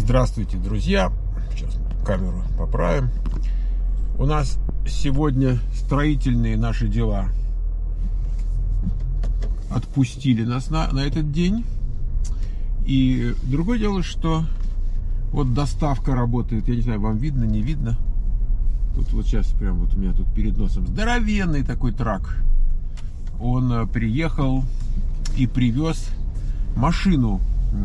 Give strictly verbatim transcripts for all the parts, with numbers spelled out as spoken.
Здравствуйте, друзья. Сейчас камеру поправим. У нас сегодня строительные наши дела отпустили нас на, на этот день. И другое дело, что вот доставка работает. Я не знаю, вам видно, не видно. Тут вот сейчас прям вот у меня тут перед носом здоровенный такой трак. Он приехал и привез машину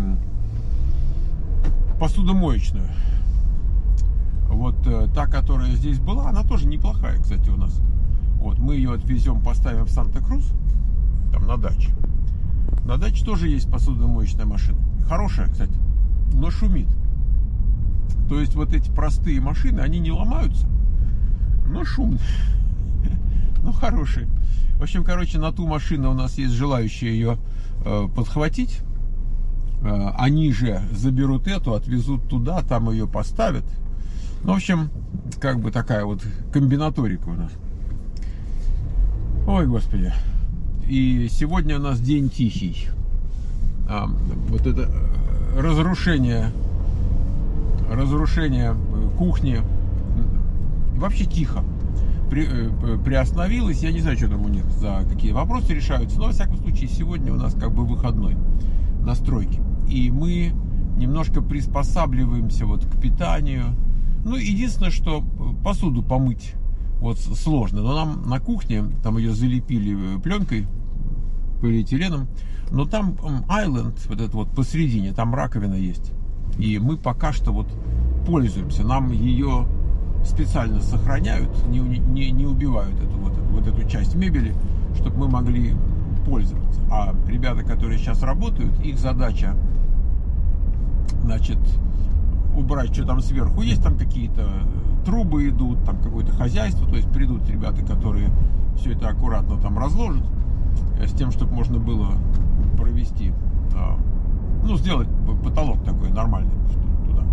посудомоечную. Вот та, которая здесь была, она тоже неплохая, кстати, у нас. Вот мы ее отвезем, поставим в Санта-Крус, там на даче. На даче тоже есть посудомоечная машина. Хорошая, кстати, но шумит. То есть вот эти простые машины, они не ломаются, но шумные, но хорошие. В общем, короче, на ту машину у нас есть желающие ее э, подхватить. Э, они же заберут эту, отвезут туда, там ее поставят. Ну, в общем, как бы такая вот комбинаторика у нас. Ой, господи. И сегодня у нас день тихий. А, вот это разрушение, разрушение кухни. Вообще тихо. При, приостановилась. Я не знаю, что там у них за какие вопросы решаются. Но, во всяком случае, сегодня у нас как бы выходной на стройке. И мы немножко приспосабливаемся вот к питанию. Ну, единственное, что посуду помыть вот сложно. Но нам на кухне, там ее залепили пленкой, полиэтиленом. Но там айленд, вот этот вот посередине, там раковина есть. И мы пока что вот пользуемся. Нам ее специально сохраняют, не, не, не убивают эту, вот, вот эту часть мебели, чтобы мы могли пользоваться. А ребята, которые сейчас работают, их задача, значит, убрать, что там сверху есть, там какие-то трубы идут, там какое-то хозяйство, то есть придут ребята, которые все это аккуратно там разложат, с тем, чтобы можно было провести, ну, сделать потолок такой нормальный туда.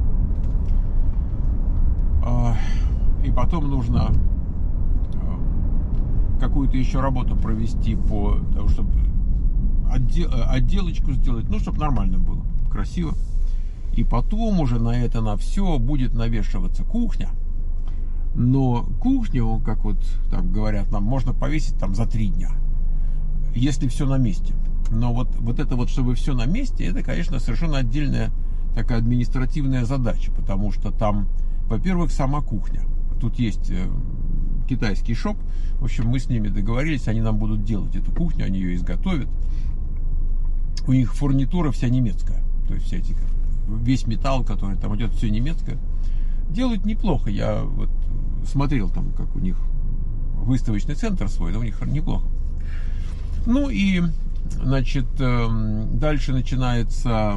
И потом нужно какую-то еще работу провести по тому, чтобы отдел, отделочку сделать, ну, чтобы нормально было, красиво. И потом уже на это, на все будет навешиваться кухня. Но кухню, как вот там говорят нам, можно повесить там за три дня, если все на месте. Но вот, вот это вот, чтобы все на месте, это, конечно, совершенно отдельная такая административная задача. Потому что там, во-первых, сама кухня. Тут есть китайский шоп. В общем, мы с ними договорились, они нам будут делать эту кухню, они ее изготовят. У них фурнитура вся немецкая. То есть вся эти, весь металл, который там идет, все немецкое. Делают неплохо. Я вот смотрел там, как у них выставочный центр свой, да, у них неплохо. Ну и, значит, дальше начинается,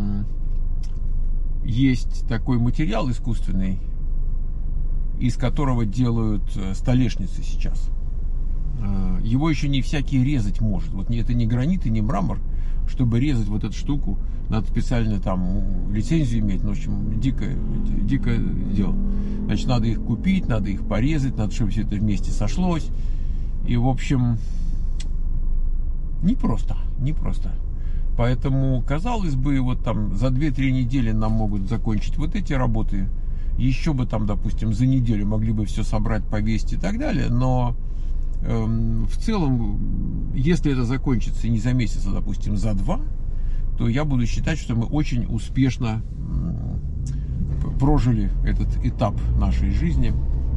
есть такой материал искусственный, из которого делают столешницы сейчас. Его еще не всякий резать может. Вот это не гранит и не мрамор. Чтобы резать вот эту штуку, надо специально там лицензию иметь. Ну, в общем, дикое, дикое дело. Значит, надо их купить, надо их порезать, надо, чтобы все это вместе сошлось. И, в общем, непросто, непросто. Поэтому, казалось бы, вот там за две-три недели нам могут закончить вот эти работы. Еще бы там, допустим, за неделю могли бы все собрать, повесить и так далее. Но эм, в целом, если это закончится не за месяц, а, допустим, за два, то я буду считать, что мы очень успешно м, прожили этот этап нашей жизни.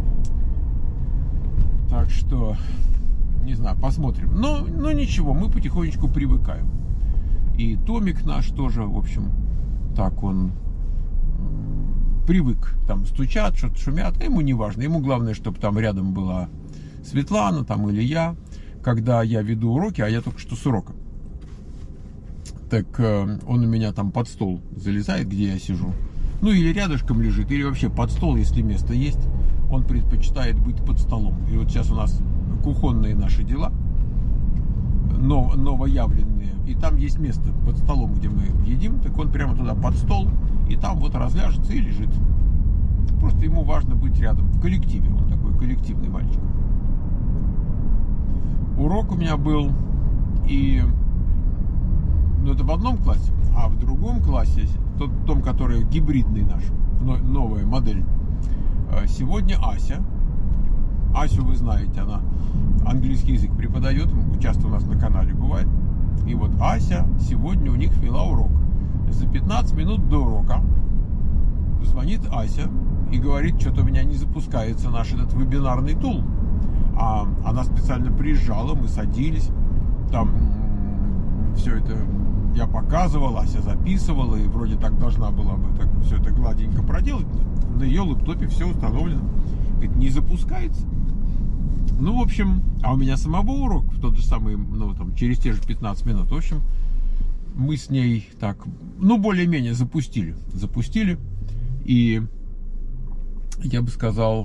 Так что, не знаю, посмотрим. Но, но ничего, мы потихонечку привыкаем. И Томик наш тоже, в общем, так он привык, там стучат, что-то шумят, а ему не важно, ему главное, чтобы там рядом была Светлана там или я, когда я веду уроки, а я только что с урока. Так э, он у меня там под стол залезает, где я сижу, ну или рядышком лежит, или вообще под стол, если место есть, он предпочитает быть под столом. И вот сейчас у нас кухонные наши дела, но, новоявленные, и там есть место под столом, где мы едим, так он прямо туда под стол, и там вот разляжется и лежит. Просто ему важно быть рядом, в коллективе, он такой коллективный мальчик. Урок у меня был, и ну, это в одном классе, а в другом классе, тот, том, который гибридный наш, новая модель, сегодня Ася. Асю вы знаете, она английский язык преподает, часто у нас на канале бывает. И вот Ася сегодня у них вела урок. За пятнадцать минут до урока звонит Ася и говорит, что-то у меня не запускается наш этот вебинарный тул. А она специально приезжала, мы садились, там все это я показывал, Ася записывала, и вроде так должна была бы так, все это гладенько проделать. На ее лэптопе все установлено. Говорит, не запускается. Ну, в общем, а у меня самого урок в тот же самый, ну, там, через те же пятнадцать минут. В общем, мы с ней так, ну, более-менее запустили. Запустили. И я бы сказал,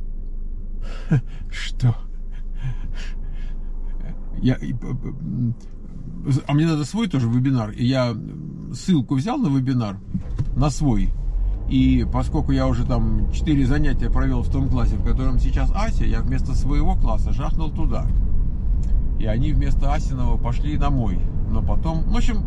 что... Я... А мне надо свой тоже вебинар. И я ссылку взял на вебинар, на свой. И поскольку я уже там четыре занятия провел в том классе, в котором сейчас Ася, я вместо своего класса жахнул туда. И они вместо Асиного пошли на мой. Но потом, в общем,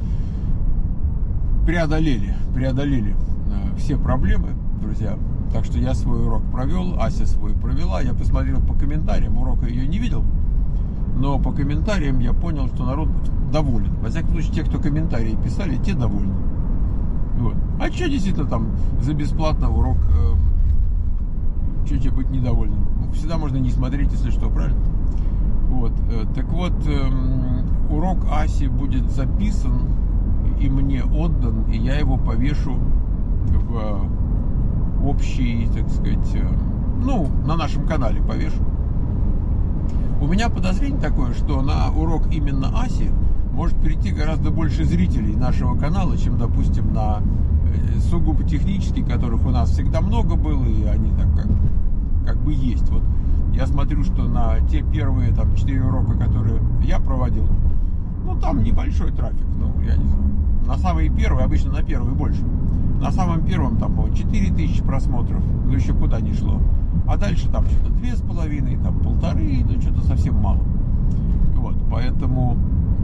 преодолели, преодолели все проблемы, друзья. Так что я свой урок провел, Ася свой провела. Я посмотрел по комментариям, урока ее не видел. Но по комментариям я понял, что народ доволен. Во всяком случае, те, кто комментарии писали, те довольны. Вот. А что действительно там за бесплатно урок, э, что тебе быть недовольным? Всегда можно не смотреть, если что, правильно? Вот. Э, так вот, э, урок Аси будет записан и мне отдан, и я его повешу в э, общий, так сказать, э, ну, на нашем канале повешу. У меня подозрение такое, что на урок именно Аси может прийти гораздо больше зрителей нашего канала, чем, допустим, на сугубо технический, которых у нас всегда много было, и они так как, как бы есть. Вот я смотрю, что на те первые там четыре урока, которые я проводил, ну там небольшой трафик, ну я не знаю. На самые первые, обычно на первые больше. На самом первом там было четыре тысячи просмотров, ну еще куда ни шло. А дальше там что-то две с половиной, там полторы, ну что-то совсем мало. Вот, поэтому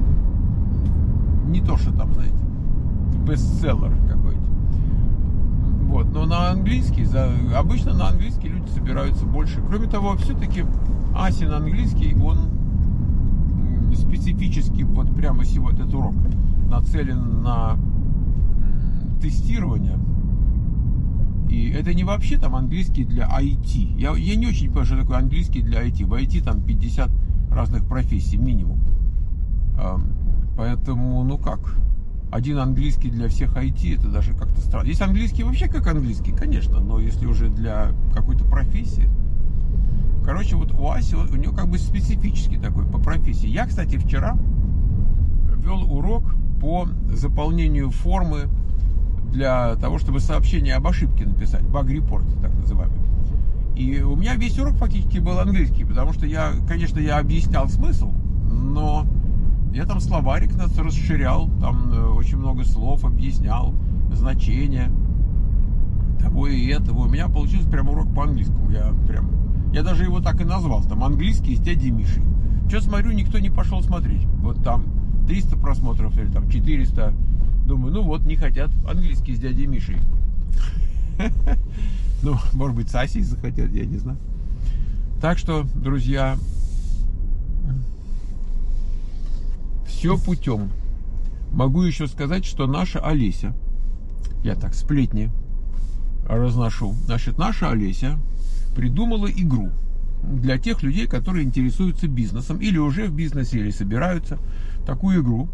не то, что там, знаете, бестселлер какой-то. Вот, но на английский, за, обычно на английский люди собираются больше. Кроме того, все-таки Асин английский, он специфически, вот прямо сегодня этот урок нацелен на тестирование. И это не вообще там английский для ай ти. Я, я не очень понимаю, что такое английский для ай ти. В ай ти там пятьдесят разных профессий минимум. Поэтому, ну как, один английский для всех ай ти, это даже как-то странно. Есть английский вообще как английский, конечно, но если уже для какой-то профессии. Короче, вот у Аси, у нее как бы специфический такой по профессии. Я, кстати, вчера вел урок по заполнению формы для того, чтобы сообщение об ошибке написать, баг-репорт, так называемый. И у меня весь урок фактически был английский, потому что я, конечно, я объяснял смысл, но я там словарик нас расширял, там очень много слов объяснял, значения того и этого. У меня получился прям урок по английскому. Я прям, я даже его так и назвал, там английский с дядей Мишей. Что смотрю, никто не пошел смотреть. Вот там триста просмотров или там четыреста. Думаю, ну вот, не хотят английский с дядей Мишей. Ну, может быть, с Асей захотят, я не знаю. Так что, друзья, все путем. Могу еще сказать, что наша Олеся, я так сплетни разношу, значит, наша Олеся придумала игру для тех людей, которые интересуются бизнесом, или уже в бизнесе, или собираются. Такую игру.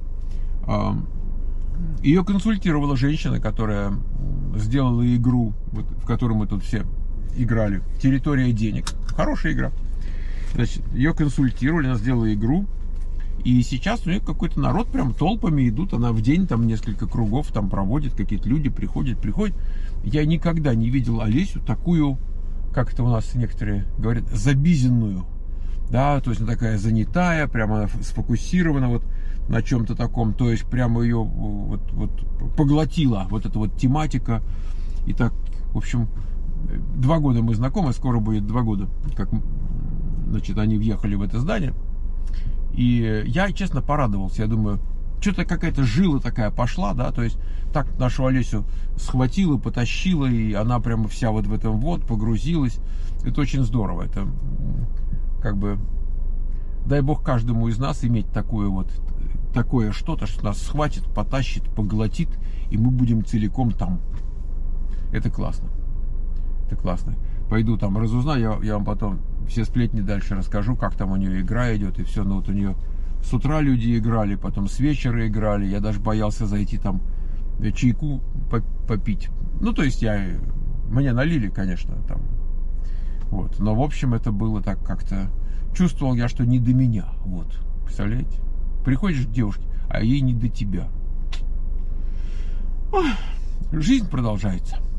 Ее консультировала женщина, которая сделала игру, вот, в которой мы тут все играли, «Территория денег». Хорошая игра. Значит, ее консультировали, она сделала игру. И сейчас у нее какой-то народ прям толпами идут. Она в день там несколько кругов там проводит, какие-то люди приходят, приходят. Я никогда не видел Олесю такую, как это у нас некоторые говорят, забизенную. Да, то есть она такая занятая, прямо сфокусирована вот на чем-то таком, то есть прямо ее вот, вот поглотила вот эта вот тематика. И так, в общем, два года мы знакомы, скоро будет два года, как, значит, они въехали в это здание. И я, честно, порадовался. Я думаю, что-то какая-то жила такая пошла, да, то есть так нашу Олесю схватила, потащила, и она прямо вся вот в этом вот погрузилась. Это очень здорово. Это как бы, дай бог каждому из нас иметь такое вот, такое что-то, что нас схватит, потащит, поглотит, и мы будем целиком там. Это классно. Это классно. Пойду там разузнаю, я, я вам потом все сплетни дальше расскажу, как там у нее игра идет, и все. Но вот у нее с утра люди играли, потом с вечера играли. Я даже боялся зайти там чайку попить. Ну, то есть я... Мне налили, конечно, там. Вот. Но, в общем, это было так как-то... Чувствовал я, что не до меня. Вот. Представляете? Приходишь к девушке, а ей не до тебя. Ой, жизнь продолжается.